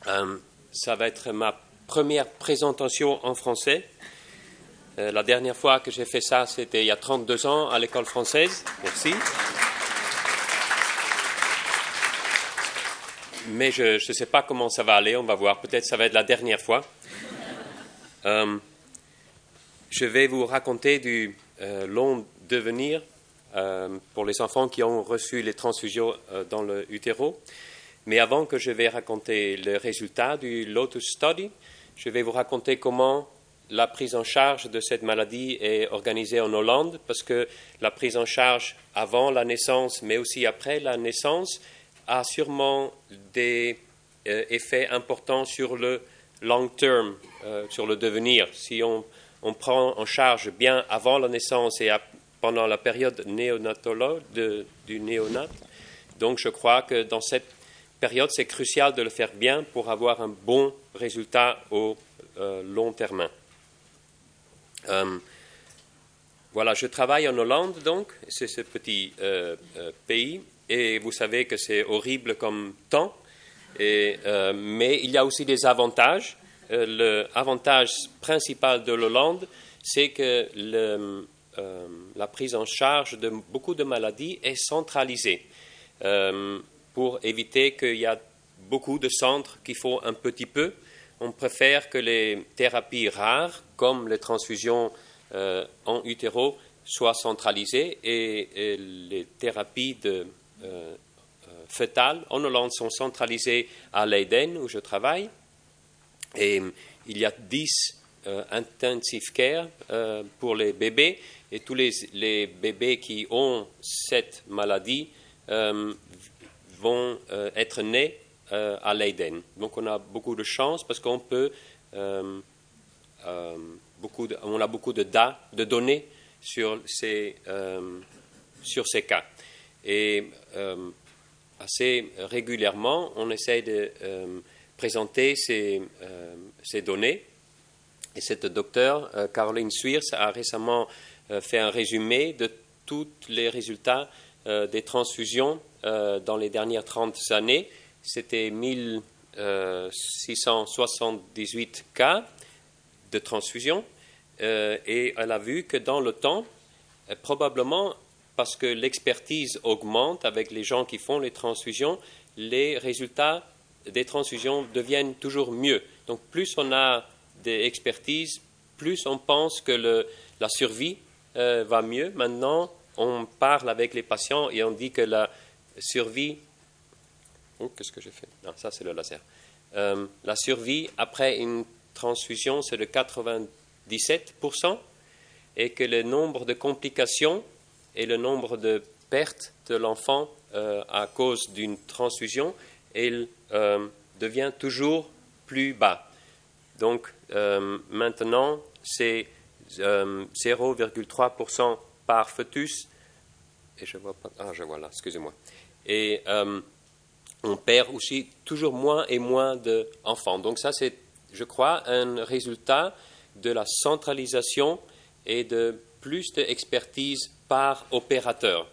Ça va être ma première présentation en français. La dernière fois que j'ai fait ça, c'était il y a 32 ans à l'école française. Merci. Mais je ne sais pas comment ça va aller, on va voir. Peut-être ça va être la dernière fois. Je vais vous raconter du long devenir pour les enfants qui ont reçu les transfusions dans le utéro. Mais avant que je vais raconter le résultat du Lotus Study, je vais vous raconter comment la prise en charge de cette maladie est organisée en Hollande, parce que la prise en charge avant la naissance, mais aussi après la naissance, a sûrement des effets importants sur le long term, sur le devenir. Si on prend en charge bien avant la naissance et pendant la période néonatale du néonat, donc je crois que dans cette période, c'est crucial de le faire bien pour avoir un bon résultat au long terme. Voilà, je travaille en Hollande, donc, c'est ce petit pays, et vous savez que c'est horrible comme temps, mais il y a aussi des avantages. L'avantage principal de l'Hollande, c'est que la prise en charge de beaucoup de maladies est centralisée. Pour éviter qu'il y a beaucoup de centres qui font un petit peu. On préfère que les thérapies rares, comme les transfusions en utéro, soient centralisées et les thérapies fœtales en Hollande sont centralisées à Leiden, où je travaille. Et il y a 10 intensive care pour les bébés, et tous les bébés qui ont cette maladie vont être nés à Leiden. Donc on a beaucoup de chance parce qu'on peut on a beaucoup de données sur ces cas. Et assez régulièrement, on essaie de présenter ces données. Et cette docteure, Caroline Swiers, a récemment fait un résumé de tous les résultats des transfusions dans les dernières 30 années. C'était 1678 cas de transfusion et elle a vu que dans le temps, probablement parce que l'expertise augmente avec les gens qui font les transfusions, les résultats des transfusions deviennent toujours mieux. Donc plus on a d'expertise, plus on pense que la survie va mieux. Maintenant, on parle avec les patients et on dit que la survie... Oh, qu'est-ce que j'ai fait? Non, ça c'est le laser. La survie après une transfusion, c'est de 97%, et que le nombre de complications et le nombre de pertes de l'enfant à cause d'une transfusion, il devient toujours plus bas. Donc maintenant, c'est 0,3% par fœtus. Et je vois pas. Ah, je vois là, excusez-moi. Et on perd aussi toujours moins et moins d'enfants. Donc ça, c'est, je crois, un résultat de la centralisation et de plus d'expertise par opérateur.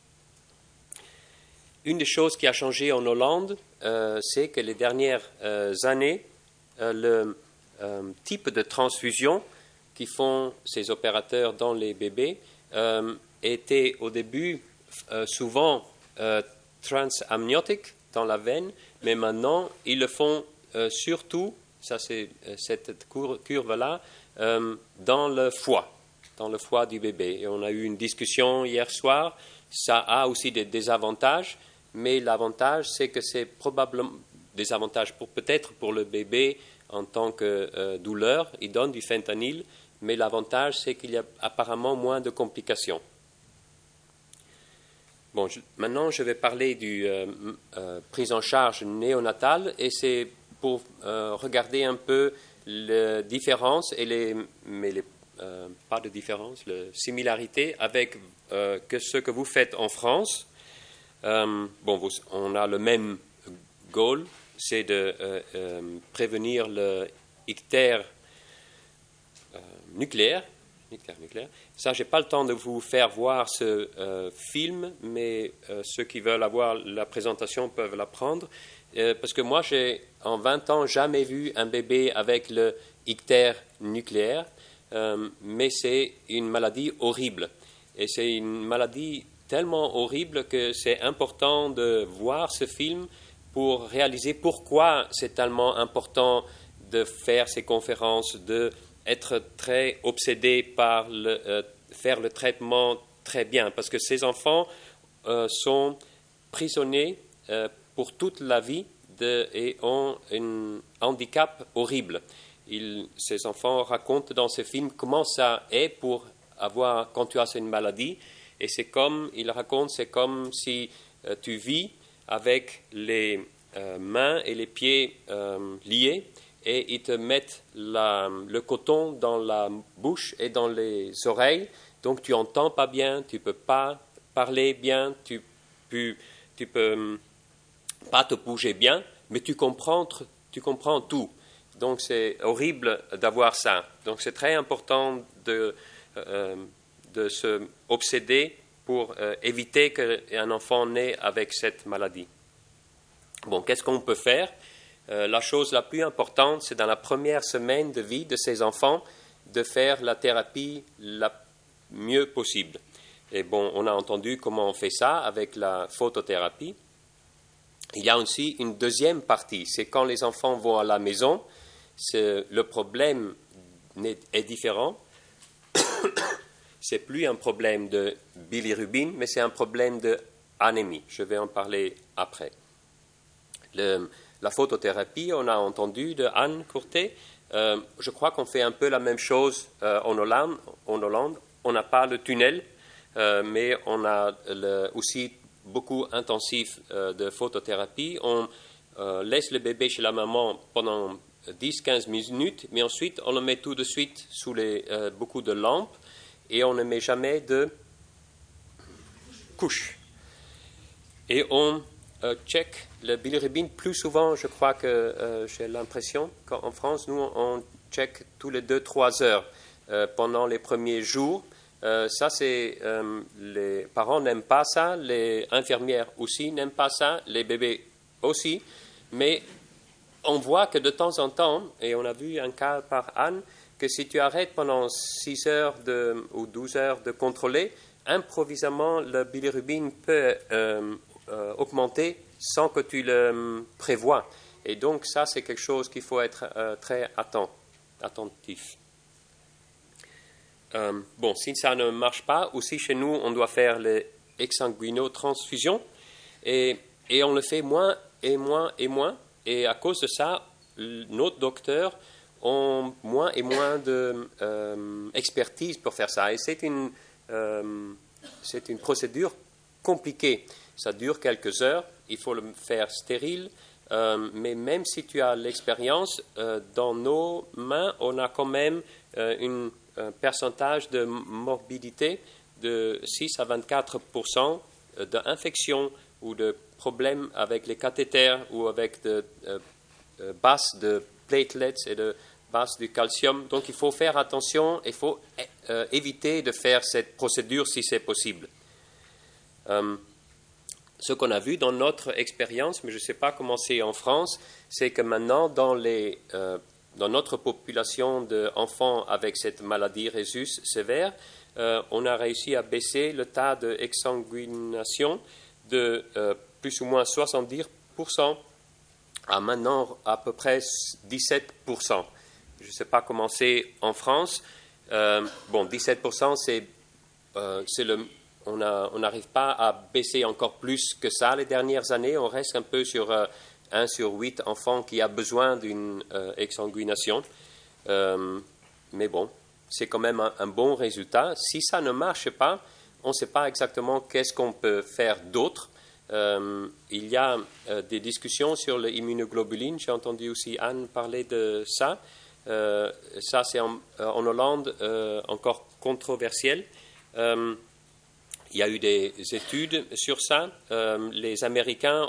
Une des choses qui a changé en Hollande, c'est que les dernières années, le type de transfusion qui font ces opérateurs dans les bébés était au début souvent transamniotique dans la veine, mais maintenant ils le font surtout, ça c'est cette curve-là, dans le foie du bébé. Et on a eu une discussion hier soir, ça a aussi des désavantages, mais l'avantage c'est que c'est probablement des avantages peut-être pour le bébé en tant que douleur, il donne du fentanyl, mais l'avantage c'est qu'il y a apparemment moins de complications. Bon, maintenant, je vais parler du prise en charge néonatale, et c'est pour regarder un peu les différences et pas de différence, les similarités avec ce que vous faites en France. On a le même goal, c'est de prévenir le ictère nucléaire. Ça, je n'ai pas le temps de vous faire voir ce film, mais ceux qui veulent avoir la présentation peuvent la prendre. parce que moi, j'ai en 20 ans jamais vu un bébé avec le ictère nucléaire, mais c'est une maladie horrible. Et c'est une maladie tellement horrible que c'est important de voir ce film pour réaliser pourquoi c'est tellement important de faire ces conférences, d'être très obsédé par faire le traitement très bien. Parce que ces enfants sont prisonniers pour toute la vie et ont un handicap horrible. Ces enfants racontent dans ce film comment ça est pour avoir, quand tu as une maladie, et ils racontent, c'est comme si tu vis avec les mains et les pieds liés, et ils te mettent le coton dans la bouche et dans les oreilles, donc tu n'entends pas bien, tu ne peux pas parler bien, tu peux pas te bouger bien, mais tu comprends tout. Donc c'est horrible d'avoir ça. Donc c'est très important de se obséder pour éviter qu'un enfant naisse avec cette maladie. Bon, qu'est-ce qu'on peut faire? La chose la plus importante, c'est dans la première semaine de vie de ces enfants, de faire la thérapie la mieux possible. Et bon, on a entendu comment on fait ça avec la photothérapie. Il y a aussi une deuxième partie, c'est quand les enfants vont à la maison, le problème est différent. C'est plus un problème de bilirubine, mais c'est un problème d'anémie. Je vais en parler après. La photothérapie, on a entendu de Anne Courtet. Je crois qu'on fait un peu la même chose en Hollande. On n'a pas le tunnel, mais on a aussi beaucoup intensif de photothérapie. On laisse le bébé chez la maman pendant 10-15 minutes, mais ensuite on le met tout de suite sous beaucoup de lampes et on ne met jamais de couche. Et on check le bilirubin plus souvent, je crois que j'ai l'impression qu'en France, nous on check tous les 2-3 heures pendant les premiers jours. Ça, les parents n'aiment pas ça, les infirmières aussi n'aiment pas ça, les bébés aussi, mais on voit que de temps en temps, et on a vu un cas par Anne, que si tu arrêtes pendant 6 heures ou 12 heures de contrôler, improvisamment, le bilirubin peut augmenter sans que tu le prévois. Et donc, ça, c'est quelque chose qu'il faut être très attentif. Bon, si ça ne marche pas, aussi chez nous, on doit faire les exsanguinotransfusions et on le fait moins et moins et moins. Et à cause de ça, nos docteurs ont moins et moins d'expertise pour faire ça. Et c'est une procédure compliquée. Ça dure quelques heures, il faut le faire stérile. Mais même si tu as l'expérience, dans nos mains, on a quand même un pourcentage de morbidité de 6 à 24% d'infection ou de problèmes avec les cathéters ou avec de basse de platelets et de basse du calcium. Donc il faut faire attention, il faut éviter de faire cette procédure si c'est possible. Ce qu'on a vu dans notre expérience, mais je ne sais pas comment c'est en France, c'est que maintenant dans notre population d'enfants avec cette maladie Rhesus sévère, on a réussi à baisser le tas d'exsanguination de plus ou moins 70% à maintenant à peu près 17%. Je ne sais pas comment c'est en France. 17%, on n'arrive pas à baisser encore plus que ça les dernières années. On reste un peu sur 1 sur 8 enfants qui a besoin d'une exsanguination. Mais bon, c'est quand même un bon résultat. Si ça ne marche pas, on ne sait pas exactement qu'est-ce qu'on peut faire d'autre. Il y a des discussions sur l'immunoglobuline. J'ai entendu aussi Anne parler de ça. Ça, c'est en Hollande encore controversiel. Il y a eu des études sur ça. Les Américains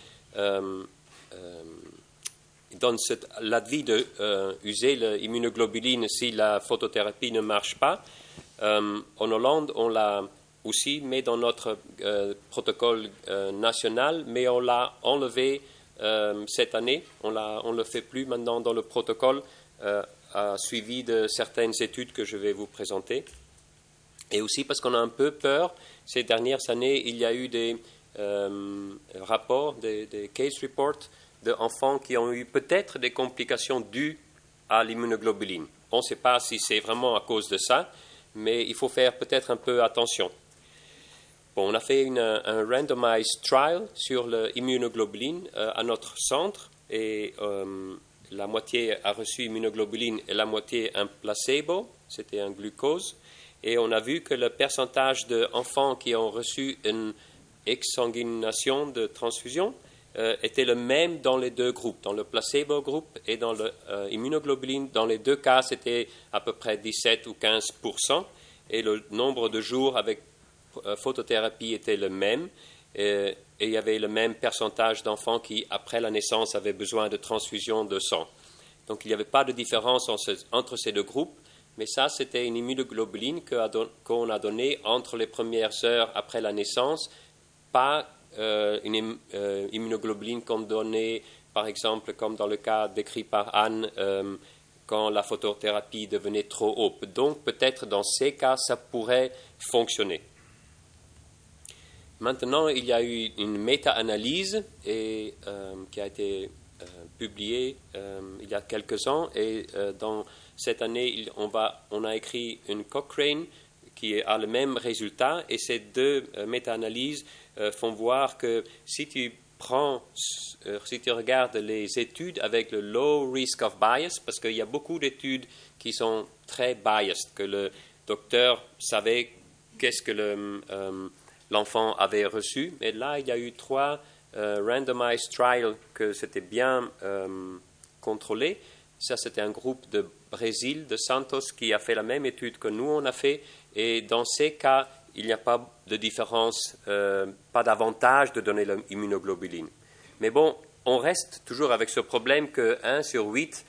donnent l'avis d'user l'immunoglobuline si la photothérapie ne marche pas. En Hollande, on l'a aussi mis dans notre protocole national, mais on l'a enlevé cette année. On ne le fait plus maintenant dans le protocole, suivi de certaines études que je vais vous présenter. Et aussi parce qu'on a un peu peur, ces dernières années, il y a eu des rapports, des case reports d'enfants qui ont eu peut-être des complications dues à l'immunoglobuline. On ne sait pas si c'est vraiment à cause de ça, mais il faut faire peut-être un peu attention. Bon, on a fait un randomized trial sur l'immunoglobuline à notre centre et la moitié a reçu immunoglobuline et la moitié un placebo, c'était un glucose. Et on a vu que le pourcentage d'enfants qui ont reçu une exsanguination de transfusion était le même dans les deux groupes, dans le placebo groupe et dans l'immunoglobuline. Dans les deux cas, c'était à peu près 17 ou 15%, et le nombre de jours avec photothérapie était le même, et il y avait le même pourcentage d'enfants qui, après la naissance, avaient besoin de transfusion de sang. Donc il n'y avait pas de différence entre ces deux groupes, mais ça, c'était une immunoglobuline qu'on a donnée entre les premières heures après la naissance, pas une immunoglobuline qu'on donnait, par exemple, comme dans le cas décrit par Anne, quand la photothérapie devenait trop haute. Donc, peut-être dans ces cas, ça pourrait fonctionner. Maintenant, il y a eu une méta-analyse qui a été publiée il y a quelques ans, et dans cette année, on a écrit une Cochrane qui a le même résultat, et ces deux méta-analyses font voir que si tu regardes les études avec le low risk of bias, parce qu'il y a beaucoup d'études qui sont très biased, que le docteur savait qu'est-ce que l'enfant avait reçu, mais là, il y a eu 3 randomized trials que c'était bien contrôlé. Ça, c'était un groupe de Brésil, de Santos, qui a fait la même étude que nous, on a fait. Et dans ces cas, il n'y a pas de différence, pas d'avantage de donner l'immunoglobuline. Mais bon, on reste toujours avec ce problème que 1 sur 8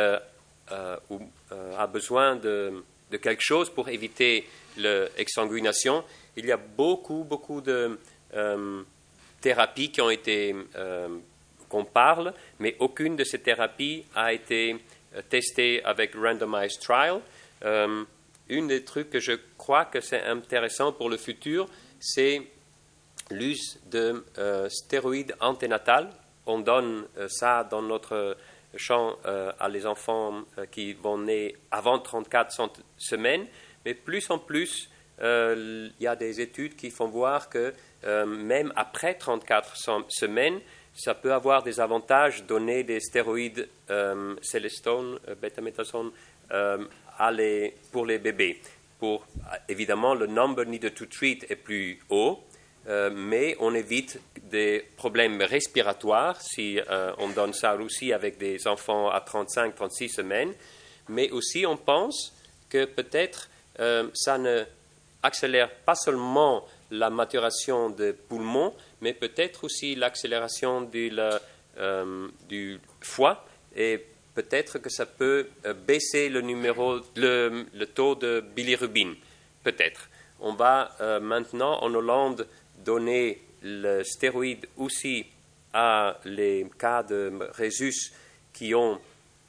a besoin de quelque chose pour éviter l'exsanguination. Il y a beaucoup de thérapies qui ont été qu'on parle, mais aucune de ces thérapies a été testée avec randomized trial. Une des trucs que je crois que c'est intéressant pour le futur, c'est l'use de stéroïdes anténatales. On donne ça dans notre champ à les enfants qui vont naître avant 34 semaines, mais plus en plus, il y a des études qui font voir que même après 34 semaines, ça peut avoir des avantages, donner des stéroïdes célestone, bêta-méthasone, pour les bébés. Évidemment, le number needed to treat est plus haut, mais on évite des problèmes respiratoires si on donne ça aussi avec des enfants à 35-36 semaines. Mais aussi, on pense que peut-être ça ne accélère pas seulement la maturation des poumons, mais peut-être aussi l'accélération du foie, et peut-être que ça peut baisser le taux de bilirubine, peut-être. On va maintenant en Hollande donner le stéroïde aussi à les cas de rhésus qui vont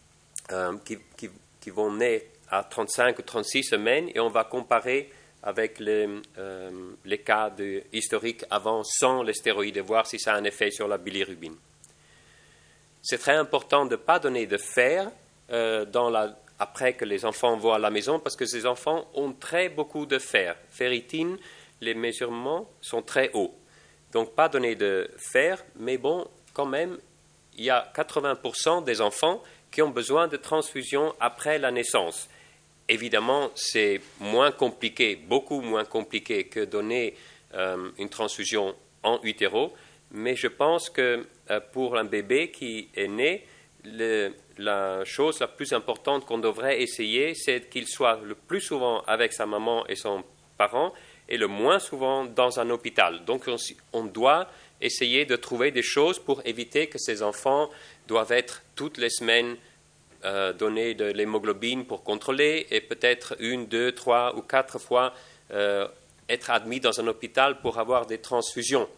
naître à 35 ou 36 semaines, et on va comparer avec les cas historiques avant sans les stéroïdes et voir si ça a un effet sur la bilirubine. C'est très important de ne pas donner de fer après que les enfants vont à la maison, parce que ces enfants ont très beaucoup de fer. Ferritine, les mesurements sont très hauts. Donc pas donner de fer, mais bon, quand même, il y a 80% des enfants qui ont besoin de transfusion après la naissance. Évidemment, c'est moins compliqué, beaucoup moins compliqué que donner une transfusion en utero, mais je pense que pour un bébé qui est né, la chose la plus importante qu'on devrait essayer, c'est qu'il soit le plus souvent avec sa maman et son parent, et le moins souvent dans un hôpital. Donc on doit essayer de trouver des choses pour éviter que ces enfants doivent être toutes les semaines donner de l'hémoglobine pour contrôler, et peut-être 1, 2, 3 ou 4 fois être admis dans un hôpital pour avoir des transfusions.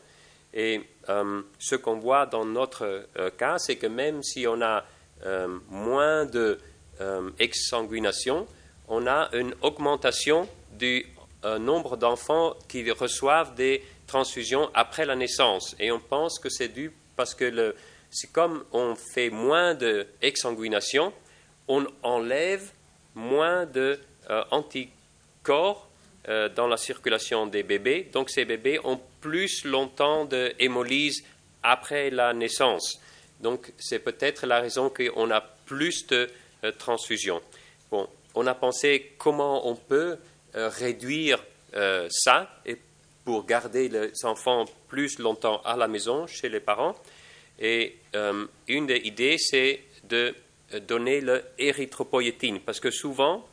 Et ce qu'on voit dans notre cas, c'est que même si on a moins d'exsanguination, on a une augmentation du nombre d'enfants qui reçoivent des transfusions après la naissance. Et on pense que c'est dû parce que c'est comme on fait moins d'exsanguination, on enlève moins d'anticorps dans la circulation des bébés. Donc ces bébés ont plus longtemps d'hémolyse après la naissance. Donc c'est peut-être la raison qu'on a plus de transfusions. Bon, on a pensé comment on peut réduire ça et pour garder les enfants plus longtemps à la maison chez les parents. Et une des idées, c'est de donner l'érythropoïétine, parce que souvent,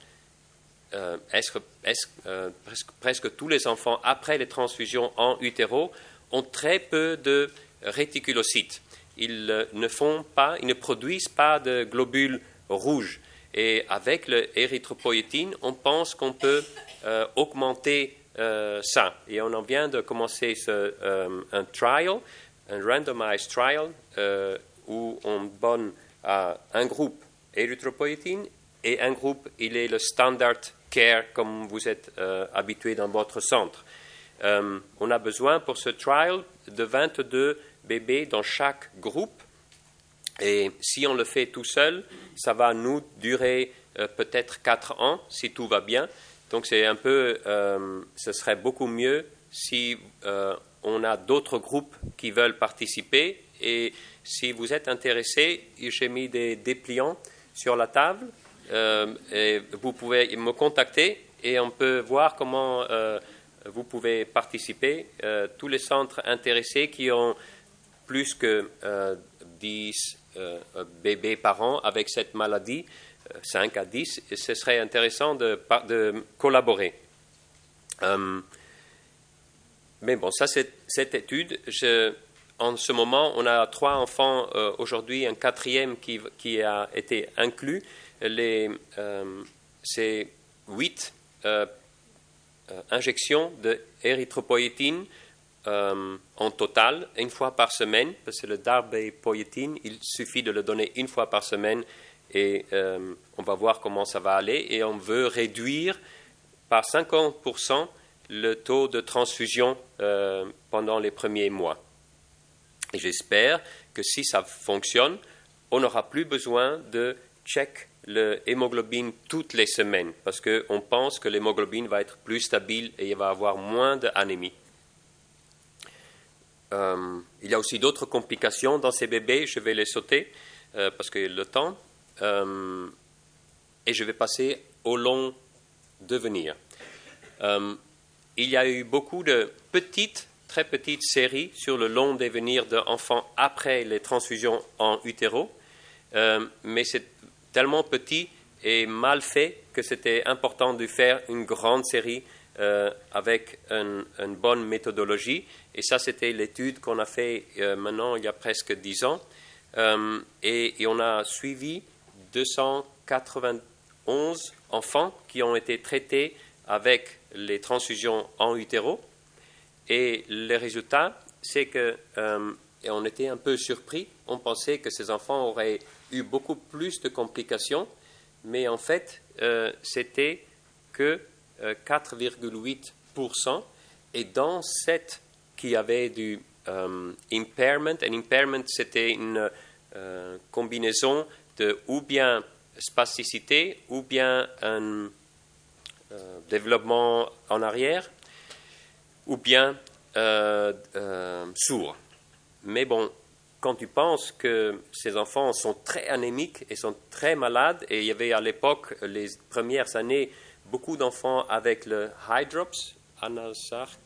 presque tous les enfants, après les transfusions en utéro, ont très peu de réticulocytes. Ils ne produisent pas de globules rouges. Et avec l'érythropoïétine, on pense qu'on peut augmenter ça. Et on en vient de commencer un trial, un randomized trial, où on donne à un groupe érythropoïétine et un groupe, il est le standard care comme vous êtes habitué dans votre centre. On a besoin pour ce trial de 22 bébés dans chaque groupe. Et si on le fait tout seul, ça va nous durer peut-être 4 ans si tout va bien. Donc c'est un peu, ce serait beaucoup mieux si on a d'autres groupes qui veulent participer. Et si vous êtes intéressé, j'ai mis des dépliants sur la table. Et vous pouvez me contacter et on peut voir comment vous pouvez participer. Tous les centres intéressés qui ont plus que 10 bébés par an avec cette maladie, 5 à 10, ce serait intéressant de collaborer. Mais bon, ça c'est cette étude. En ce moment, on a 3 enfants aujourd'hui, un 4e qui a été inclus. C'est 8 injections d'érythropoïétine en total, une fois par semaine, parce que le darbepoïétine, il suffit de le donner une fois par semaine et on va voir comment ça va aller. Et on veut réduire par 50% le taux de transfusion pendant les premiers mois. Et j'espère que si ça fonctionne, on n'aura plus besoin de check l'hémoglobine toutes les semaines, parce qu'on pense que l'hémoglobine va être plus stable et il va avoir moins d'anémie. Il y a aussi d'autres complications dans ces bébés, je vais les sauter parce que le temps, et je vais passer au long devenir. Il y a eu beaucoup de très petites séries sur le long devenir d'enfants après les transfusions en utéro, mais c'est tellement petit et mal fait que c'était important de faire une grande série avec une bonne méthodologie. Et ça, c'était l'étude qu'on a fait maintenant, il y a presque 10 ans. Et on a suivi 291 enfants qui ont été traités avec les transfusions en utéro. Et le résultat, c'est que, et on était un peu surpris, on pensait que ces enfants auraient eu beaucoup plus de complications, mais en fait, c'était que 4,8%. Et dans cette qui avait du impairment, un impairment, c'était une combinaison de ou bien spasticité ou bien un développement en arrière, ou bien sourd. Mais bon, quand tu penses que ces enfants sont très anémiques et sont très malades, et il y avait à l'époque, les premières années, beaucoup d'enfants avec le Hydrops, Anasarc,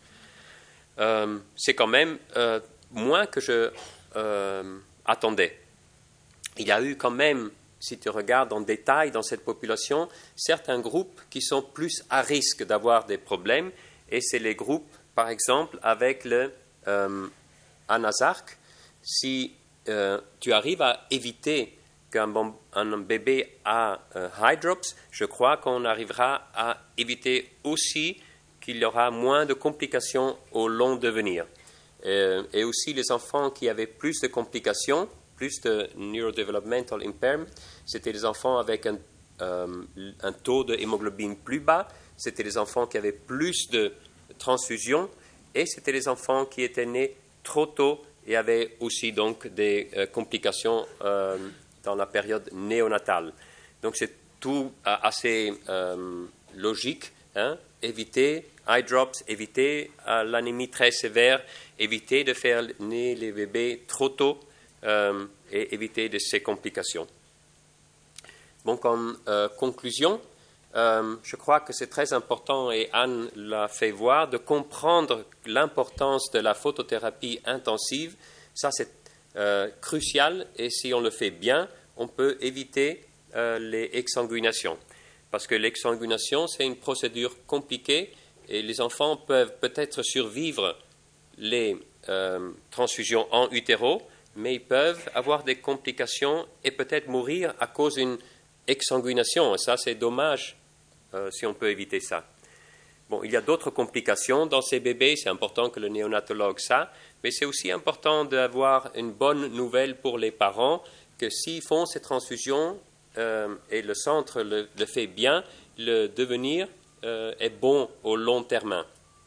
c'est quand même moins que je attendais. Il y a eu quand même, si tu regardes en détail dans cette population, certains groupes qui sont plus à risque d'avoir des problèmes, et c'est les groupes, par exemple, avec le Anasarc. Si tu arrives à éviter qu'un bébé a Hydrops, je crois qu'on arrivera à éviter aussi qu'il y aura moins de complications au long devenir. et aussi les enfants qui avaient plus de complications, plus de neurodevelopmental impairment, c'était les enfants avec un taux de hémoglobine plus bas, c'était les enfants qui avaient plus de transfusions, et c'était les enfants qui étaient nés trop tôt et avaient aussi donc des complications dans la période néonatale. Donc c'est tout assez logique, hein? Éviter eye drops, éviter l'anémie très sévère, éviter de faire naître les bébés trop tôt et éviter de ces complications. Donc en conclusion, je crois que c'est très important, et Anne l'a fait voir, de comprendre l'importance de la photothérapie intensive. Ça, c'est crucial, et si on le fait bien, on peut éviter les exsanguinations. Parce que l'exsanguination, c'est une procédure compliquée, et les enfants peuvent peut-être survivre les transfusions en utéro, mais ils peuvent avoir des complications et peut-être mourir à cause d'une exsanguination. Et ça, c'est dommage si on peut éviter ça. Bon, il y a d'autres complications dans ces bébés, c'est important que le néonatologue sache, mais c'est aussi important d'avoir une bonne nouvelle pour les parents, que s'ils font ces transfusions et le centre le fait bien, le devenir est bon au long terme.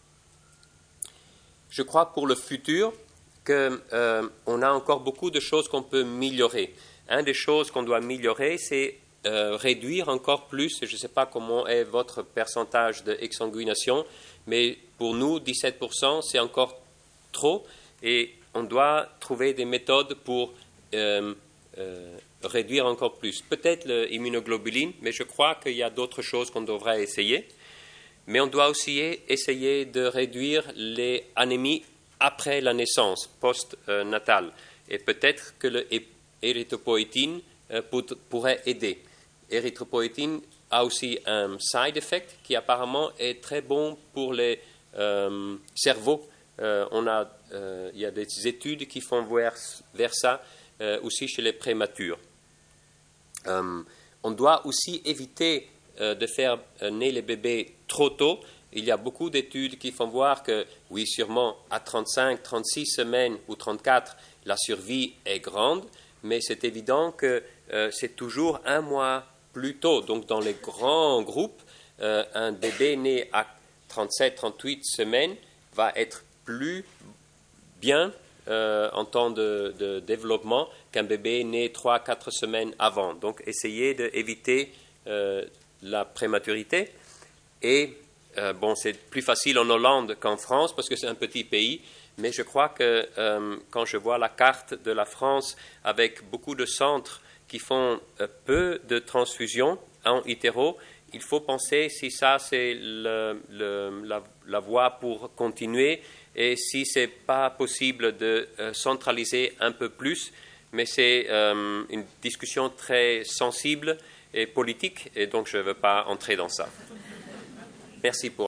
Je crois pour le futur qu'on a encore beaucoup de choses qu'on peut améliorer. Une des choses qu'on doit améliorer, c'est réduire encore plus, je ne sais pas comment est votre pourcentage d'exsanguination, mais pour nous, 17%, c'est encore trop, et on doit trouver des méthodes pour réduire encore plus. Peut-être l'immunoglobuline, mais je crois qu'il y a d'autres choses qu'on devrait essayer. Mais on doit aussi essayer de réduire les anémies après la naissance, post-natale. Et peut-être que l'érythropoïétine pourrait aider. L'érythropoïétine a aussi un side effect qui apparemment est très bon pour les cerveaux. Il y a des études qui font vers ça aussi chez les prématures. On doit aussi éviter de faire naître les bébés trop tôt. Il y a beaucoup d'études qui font voir que, oui, sûrement à 35, 36 semaines ou 34, la survie est grande, mais c'est évident que c'est toujours un mois plus tôt. Donc, dans les grands groupes, un bébé né à 37, 38 semaines va être plus bien en temps de développement qu'un bébé né 3-4 semaines avant. Donc, essayez d'éviter la prématurité. Et bon, c'est plus facile en Hollande qu'en France parce que c'est un petit pays, mais je crois que quand je vois la carte de la France avec beaucoup de centres qui font peu de transfusions en utéro, il faut penser si ça c'est la voie pour continuer et si ce n'est pas possible de centraliser un peu plus, mais c'est une discussion très sensible et politique, et donc je ne veux pas entrer dans ça. Merci pour